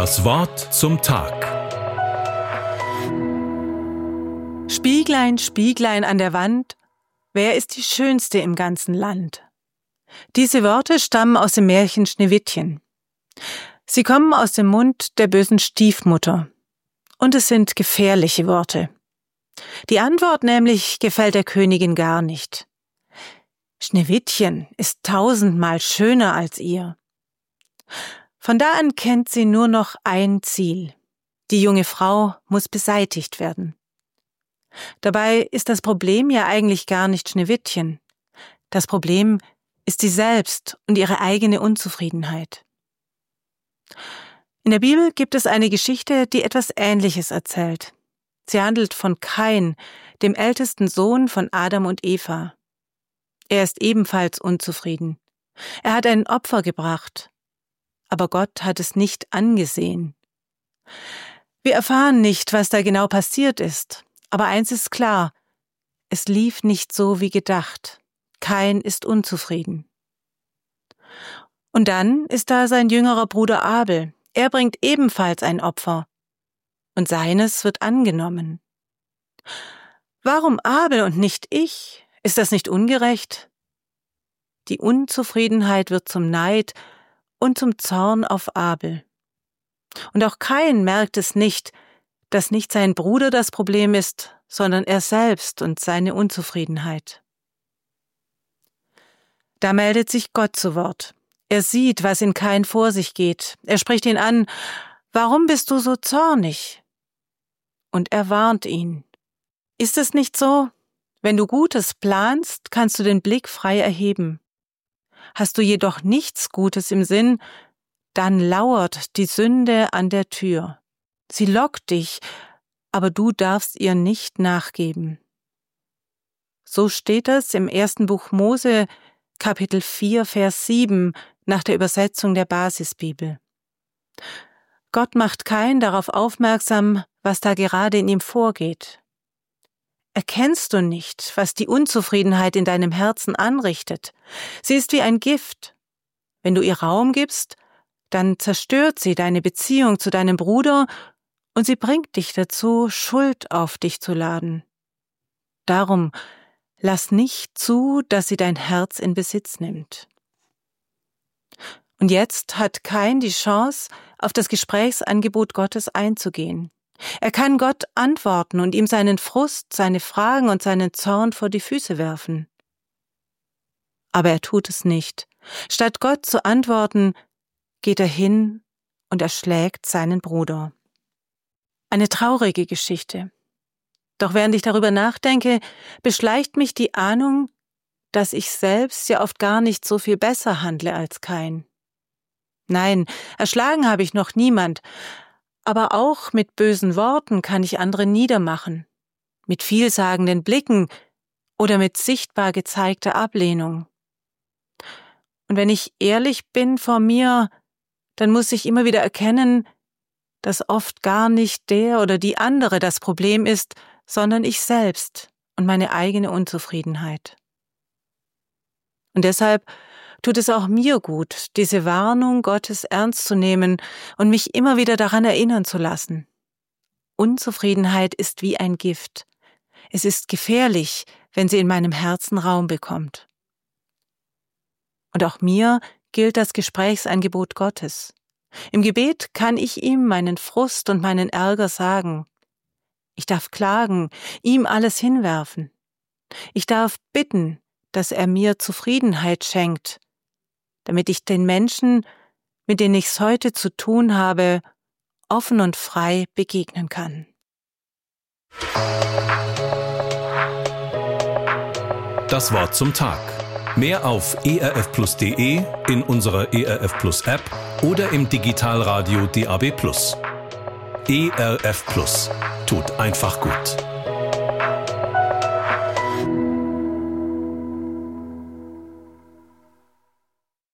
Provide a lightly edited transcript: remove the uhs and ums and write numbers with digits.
Das Wort zum Tag. Spieglein, Spieglein an der Wand, wer ist die Schönste im ganzen Land? Diese Worte stammen aus dem Märchen Schneewittchen. Sie kommen aus dem Mund der bösen Stiefmutter. Und es sind gefährliche Worte. Die Antwort nämlich gefällt der Königin gar nicht. Schneewittchen ist 1000-mal schöner als ihr. Von da an kennt sie nur noch ein Ziel. Die junge Frau muss beseitigt werden. Dabei ist das Problem ja eigentlich gar nicht Schneewittchen. Das Problem ist sie selbst und ihre eigene Unzufriedenheit. In der Bibel gibt es eine Geschichte, die etwas Ähnliches erzählt. Sie handelt von Kain, dem ältesten Sohn von Adam und Eva. Er ist ebenfalls unzufrieden. Er hat ein Opfer gebracht, aber Gott hat es nicht angesehen. Wir erfahren nicht, was da genau passiert ist, aber eins ist klar, es lief nicht so wie gedacht. Kain ist unzufrieden. Und dann ist da sein jüngerer Bruder Abel. Er bringt ebenfalls ein Opfer. Und seines wird angenommen. Warum Abel und nicht ich? Ist das nicht ungerecht? Die Unzufriedenheit wird zum Neid und zum Zorn auf Abel. Und auch Kain merkt es nicht, dass nicht sein Bruder das Problem ist, sondern er selbst und seine Unzufriedenheit. Da meldet sich Gott zu Wort. Er sieht, was in Kain vor sich geht. Er spricht ihn an: Warum bist du so zornig? Und er warnt ihn. Ist es nicht so? Wenn du Gutes planst, kannst du den Blick frei erheben. Hast du jedoch nichts Gutes im Sinn, dann lauert die Sünde an der Tür. Sie lockt dich, aber du darfst ihr nicht nachgeben. So steht es im 1. Buch Mose, Kapitel 4, Vers 7, nach der Übersetzung der Basisbibel. Gott macht Kain darauf aufmerksam, was da gerade in ihm vorgeht. Erkennst du nicht, was die Unzufriedenheit in deinem Herzen anrichtet? Sie ist wie ein Gift. Wenn du ihr Raum gibst, dann zerstört sie deine Beziehung zu deinem Bruder und sie bringt dich dazu, Schuld auf dich zu laden. Darum lass nicht zu, dass sie dein Herz in Besitz nimmt. Und jetzt hat Kain die Chance, auf das Gesprächsangebot Gottes einzugehen. Er kann Gott antworten und ihm seinen Frust, seine Fragen und seinen Zorn vor die Füße werfen. Aber er tut es nicht. Statt Gott zu antworten, geht er hin und erschlägt seinen Bruder. Eine traurige Geschichte. Doch während ich darüber nachdenke, beschleicht mich die Ahnung, dass ich selbst ja oft gar nicht so viel besser handle als Kain. Nein, erschlagen habe ich noch niemand, aber auch mit bösen Worten kann ich andere niedermachen, mit vielsagenden Blicken oder mit sichtbar gezeigter Ablehnung. Und wenn ich ehrlich bin vor mir, dann muss ich immer wieder erkennen, dass oft gar nicht der oder die andere das Problem ist, sondern ich selbst und meine eigene Unzufriedenheit. Und deshalb tut es auch mir gut, diese Warnung Gottes ernst zu nehmen und mich immer wieder daran erinnern zu lassen. Unzufriedenheit ist wie ein Gift. Es ist gefährlich, wenn sie in meinem Herzen Raum bekommt. Und auch mir gilt das Gesprächsangebot Gottes. Im Gebet kann ich ihm meinen Frust und meinen Ärger sagen. Ich darf klagen, ihm alles hinwerfen. Ich darf bitten, dass er mir Zufriedenheit schenkt, damit ich den Menschen, mit denen ich es heute zu tun habe, offen und frei begegnen kann. Das Wort zum Tag. Mehr auf erfplus.de, in unserer ERF Plus App oder im Digitalradio DAB+. ERF Plus. Tut einfach gut.